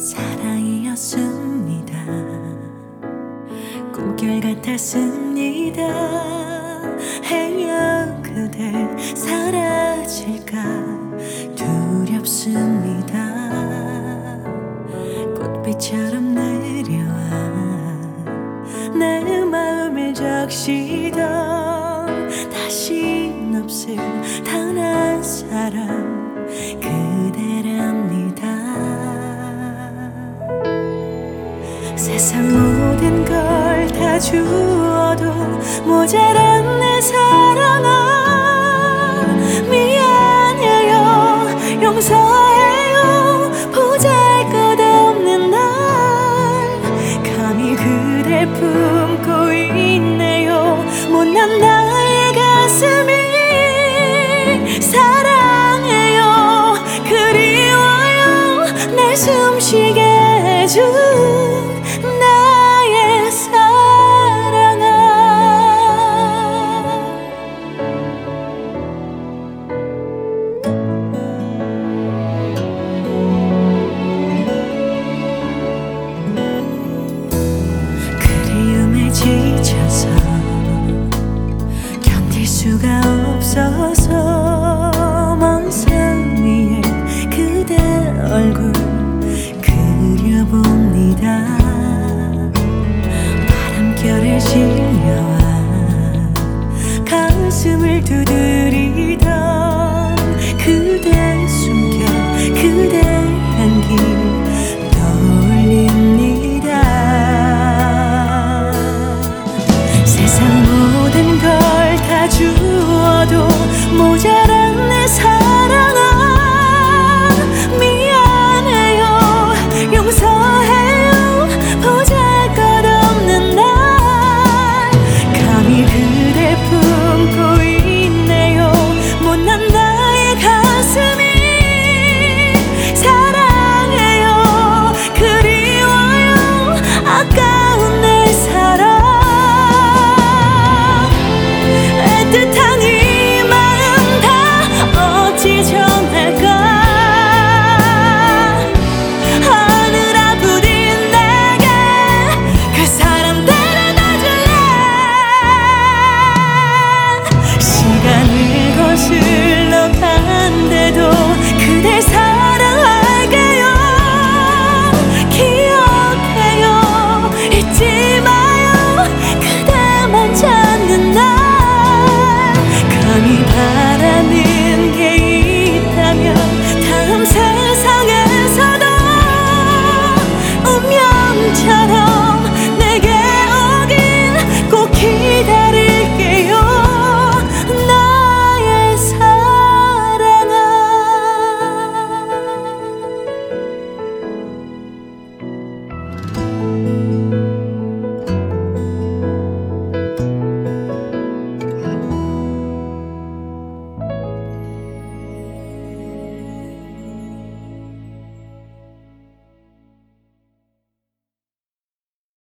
사랑이었습니다. 꿈결 같았습니다. 행여 그댈 사라질까 두렵습니다. 꽃빛처럼 내려와 내 마음을 적시던 다신 없을 단 한 사람 그대랍니다. 세상 모든 걸 다 주어도 모자란 내 사랑아, 미안해요, 용서해요. 보잘것없는 날 감히 그댈 품고 있네요. 못난 나의 가슴이 사랑해요. 그리워요. 날 숨쉬게 해줘.